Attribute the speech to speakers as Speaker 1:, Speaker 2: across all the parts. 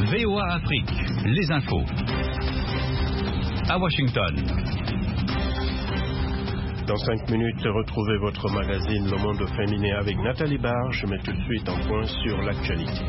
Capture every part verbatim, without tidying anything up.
Speaker 1: V O A Afrique, les infos. À Washington.
Speaker 2: Dans cinq minutes, retrouvez votre magazine Le Monde Féminin avec Nathalie Barre. Je mets tout de suite un point sur l'actualité.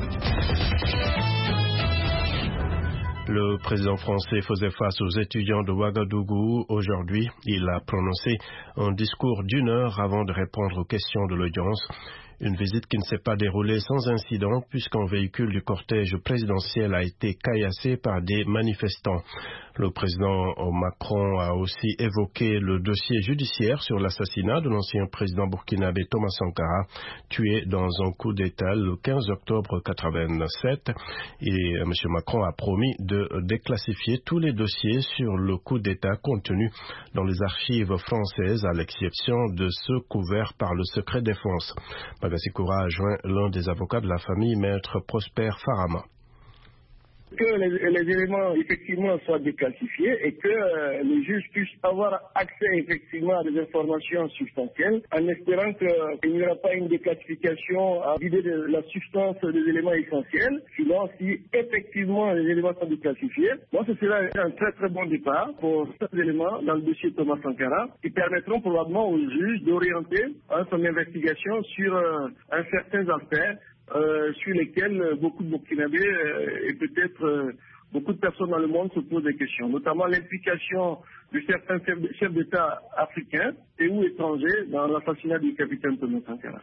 Speaker 2: Le président français faisait face aux étudiants de Ouagadougou. Aujourd'hui, il a prononcé un discours d'une heure avant de répondre aux questions de l'audience. Une visite qui ne s'est pas déroulée sans incident puisqu'un véhicule du cortège présidentiel a été caillassé par des manifestants. Le président Macron a aussi évoqué le dossier judiciaire sur l'assassinat de l'ancien président burkinabé Thomas Sankara, tué dans un coup d'État le quinze octobre quatre-vingt-sept. Et M. Macron a promis de déclassifier tous les dossiers sur le coup d'État contenus dans les archives françaises, à l'exception de ceux couverts par le secret défense. Bagasikoura a joint l'un des avocats de la famille, maître Prosper Farama.
Speaker 3: Que les, les éléments effectivement soient déclassifiés et que euh, les juges puissent avoir accès effectivement à des informations substantielles, en espérant qu'il n'y aura pas une déclassification à vider de la substance des éléments essentiels. Sinon, si effectivement les éléments sont déclassifiés, bon, ce sera un très très bon départ pour ces éléments dans le dossier Thomas Sankara, qui permettront probablement aux juges d'orienter hein, son investigation sur euh, un certain aspect Euh, sur lesquels beaucoup de Burkinabés euh, et peut-être euh, beaucoup de personnes dans le monde se posent des questions, notamment l'implication de certains chefs d'État africains et ou étrangers dans l'assassinat du capitaine Thomas Sankara.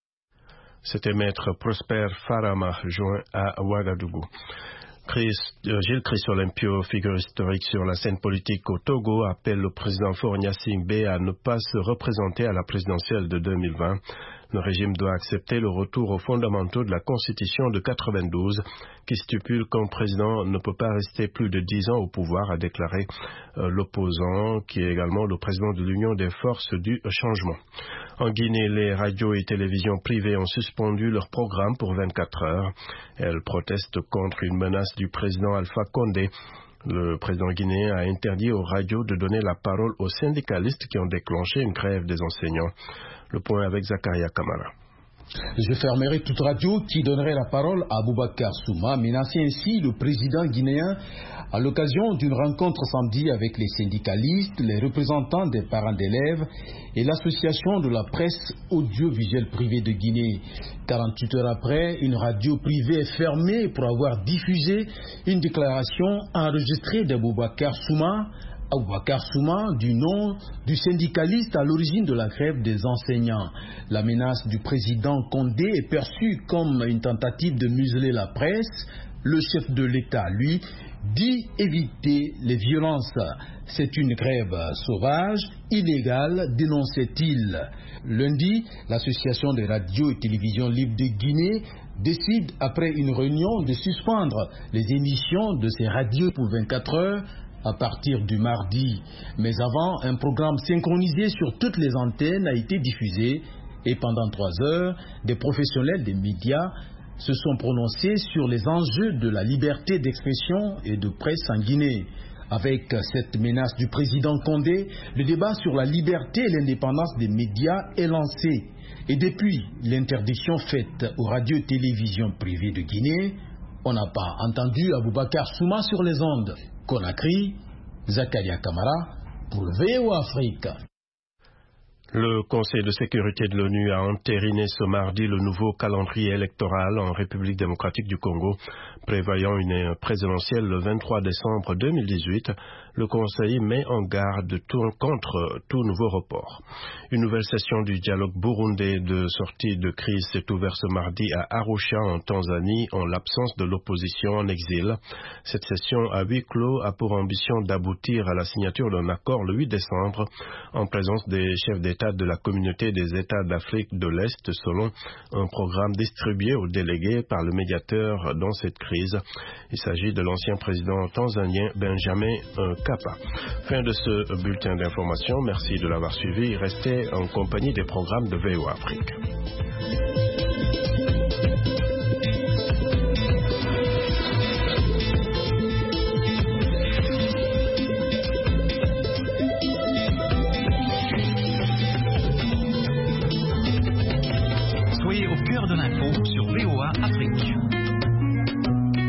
Speaker 2: C'était maître Prosper Farama, joint à Ouagadougou. Chris, euh, Gilles Chris-Olympio, figure historique sur la scène politique au Togo, appelle le président Faure Gnassingbé à ne pas se représenter à la présidentielle de deux mille vingt. Le régime doit accepter le retour aux fondamentaux de la Constitution de quatre-vingt-douze qui stipule qu'un président ne peut pas rester plus de dix ans au pouvoir, a déclaré euh, l'opposant, qui est également le président de l'Union des forces du changement. En Guinée, les radios et télévisions privées ont suspendu leur programme pour vingt-quatre heures. Elles protestent contre une menace du président Alpha Condé. Le président guinéen a interdit aux radios de donner la parole aux syndicalistes qui ont déclenché une grève des enseignants. Le point avec Zakaria Kamara.
Speaker 4: Je fermerai toute radio qui donnerait la parole à Boubacar Souma, menacé ainsi le président guinéen à l'occasion d'une rencontre samedi avec les syndicalistes, les représentants des parents d'élèves et l'association de la presse audiovisuelle privée de Guinée. quarante-huit heures après, une radio privée est fermée pour avoir diffusé une déclaration enregistrée de Boubacar Souma, Boubacar Souma, du nom du syndicaliste à l'origine de la grève des enseignants. La menace du président Condé est perçue comme une tentative de museler la presse. Le chef de l'État, lui, dit éviter les violences. C'est une grève sauvage, illégale, dénonçait-il. Lundi, l'association des radios et télévisions libres de Guinée décide, après une réunion, de suspendre les émissions de ces radios pour vingt-quatre heures à partir du mardi. Mais avant, un programme synchronisé sur toutes les antennes a été diffusé et pendant trois heures, des professionnels des médias se sont prononcés sur les enjeux de la liberté d'expression et de presse en Guinée. Avec cette menace du président Condé, le débat sur la liberté et l'indépendance des médias est lancé. Et depuis l'interdiction faite aux radios et télévisions privées de Guinée, on n'a pas entendu Aboubacar Souma sur les ondes. Conakry, Zakaria Kamara pour V O A Afrique.
Speaker 2: Le Conseil de sécurité de l'ONU a entériné ce mardi le nouveau calendrier électoral en République démocratique du Congo, prévoyant une présidentielle le vingt-trois décembre deux mille dix-huit. Le Conseil met en garde tout, contre tout nouveau report. Une nouvelle session du dialogue burundais de sortie de crise s'est ouverte ce mardi à Arusha en Tanzanie en l'absence de l'opposition en exil. Cette session à huis clos a pour ambition d'aboutir à la signature d'un accord le huit décembre en présence des chefs d'État de la communauté des États d'Afrique de l'Est selon un programme distribué aux délégués par le médiateur dans cette crise. Il s'agit de l'ancien président tanzanien Benjamin Mkapa. Fin de ce bulletin d'information. Merci de l'avoir suivi. Restez en compagnie des programmes de V O A Afrique.